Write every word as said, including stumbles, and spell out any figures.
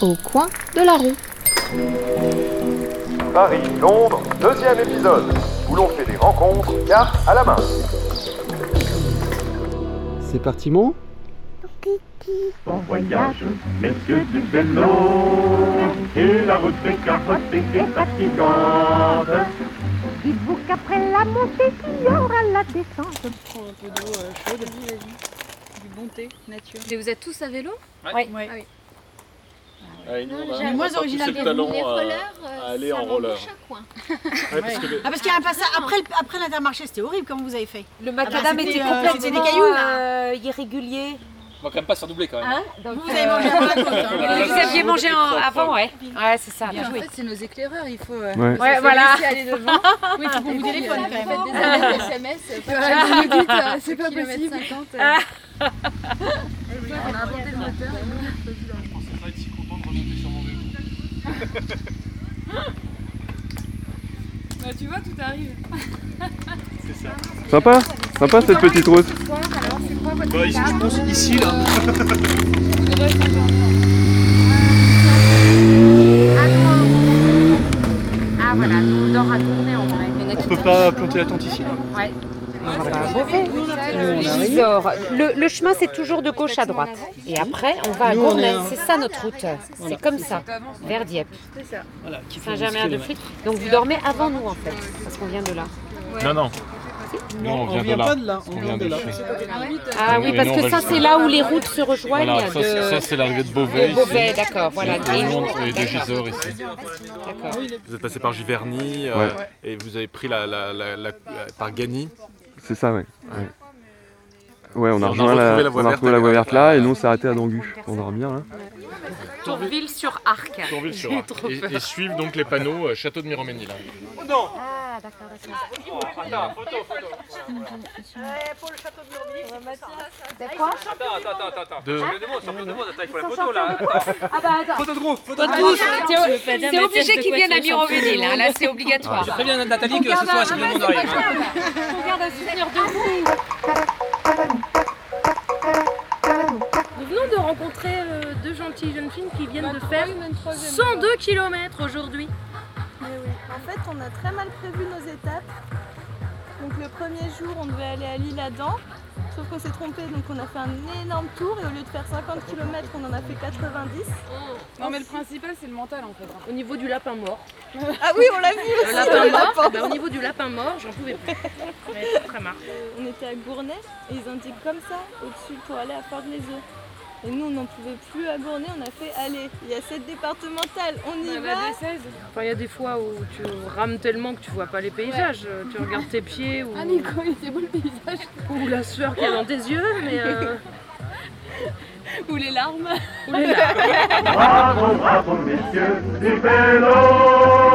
au coin de la roue. Paris-Londres, deuxième épisode, où l'on fait des rencontres, carte à la main. C'est parti mon Bon voyage, messieurs du vélo, et la route est carottée et fatigante. Dites-vous qu'après la montée, il y aura la descente. Prends un peu d'eau euh, chaude. Vas-y, vas-y. Du bon thé, nature. Et vous êtes tous à vélo? Ouais. Ouais. Ouais. Ah oui. Ouais, nous, on a, Mais on moins a pas original poussé que le vous. talon Les à, rollers, à aller ça en va roller. de chaque coin. Ouais, parce que le- Ah, parce qu'il y a un passage après, le- après l'Intermarché, c'était horrible comme vous avez fait. Le Ah bah, macadam c'était, était euh, complètement c'était des cailloux, là. euh, irrégulier. On va quand même pas se faire doubler quand même. Hein Donc, Vous avez mangé avant la côte. Voilà, Hein. là, vous c'est aviez sûr, mangé c'est en- propre. avant, ouais. Ouais, c'est ça. Bien En joué. fait, c'est nos éclaireurs, il faut. euh, Ouais. Ouais, faut voilà. laisser aller devant. Oui, il faut qu'on vous téléphone quand même. Faites des appels S M S, pas de vous nous dites, euh, c'est pas possible. cinquante. euh. On a inventé le moteur. Je pensais pas être si content de remonter sur mon vélo. Bah, tu vois, tout arrive. C'est ça. Sympa, sympa cette petite route. Bah, ici, je pense ici là. Ah voilà, on dort à tourner en vrai. On peut pas planter la tente ici là. Ouais. Gisors. Le, le chemin, c'est toujours de gauche à droite. Et après, on va à Nous, on Gournay. est un- C'est ça notre route. C'est comme ça. Vers Dieppe. Voilà, qui fait Saint-Germain-de-Flic. Donc vous dormez avant nous en fait. Parce qu'on vient de là. Non, non. Nous, on vient, de là. pas de là, on On vient de là. Ah oui, Et parce nous, on que va ça, jusqu'à- c'est là où les routes se rejoignent. Voilà, ça, c'est- de... ça, c'est l'arrivée de Beauvais. de Beauvais, ici. d'accord. Voilà. Et de Londres et de Gisors ici. D'accord. Vous êtes passé par Giverny euh, Ouais. et vous avez pris la, la, la, la- par Gagny. C'est ça, ouais. Ouais, ouais on Et on a a rejoint la, retrouvé la voie on a verte retrouvé la voie avec verte la- là et nous on s'est arrêté à Dangu pour dormir là. Tourville sur Arc. Tourville sur Arc. Et, et suivent donc les panneaux euh, Château de Miromesnil. Ah, d'accord, d'accord. C'est quoi De... Ah bah attends. Photo de groupe, photo C'est c'est obligé qu'ils viennent à Miromesnil, hein. Là c'est obligatoire. Je préviens Nathalie que ce soir, si tout le monde arrive. On garde un souvenir de vous. Nous venons de rencontrer euh, deux gentilles jeunes filles qui viennent de faire cent deux kilomètres aujourd'hui. Mais oui. En fait, on a très mal prévu nos étapes. Donc le premier jour, on devait aller à l'Isle-Adam. Sauf qu'on s'est trompé, donc on a fait un énorme tour et au lieu de faire cinquante kilomètres, on en a fait quatre-vingt-dix. Non, mais le principal, c'est le mental en fait. Au niveau du lapin mort. Ah oui, on l'a vu Le aussi. lapin on l'a mort, pas. eh ben, au niveau du lapin mort, j'en pouvais plus. J'avais très marre. On était à Gournay et ils indiquent comme ça au-dessus pour aller à Fort-de-les-Eaux. Et nous, on n'en pouvait plus à Gournay, on a fait allez, il y a cette départementale, on y va. Enfin, il y a des fois où tu rames tellement que tu vois pas les paysages. Euh, Tu regardes tes pieds ou, Ah, Nico, il était beau le paysage. ou la sueur qu'il y a dans tes yeux, mais euh, Ou les larmes. ou les larmes. Bravo, bravo, messieurs du vélo.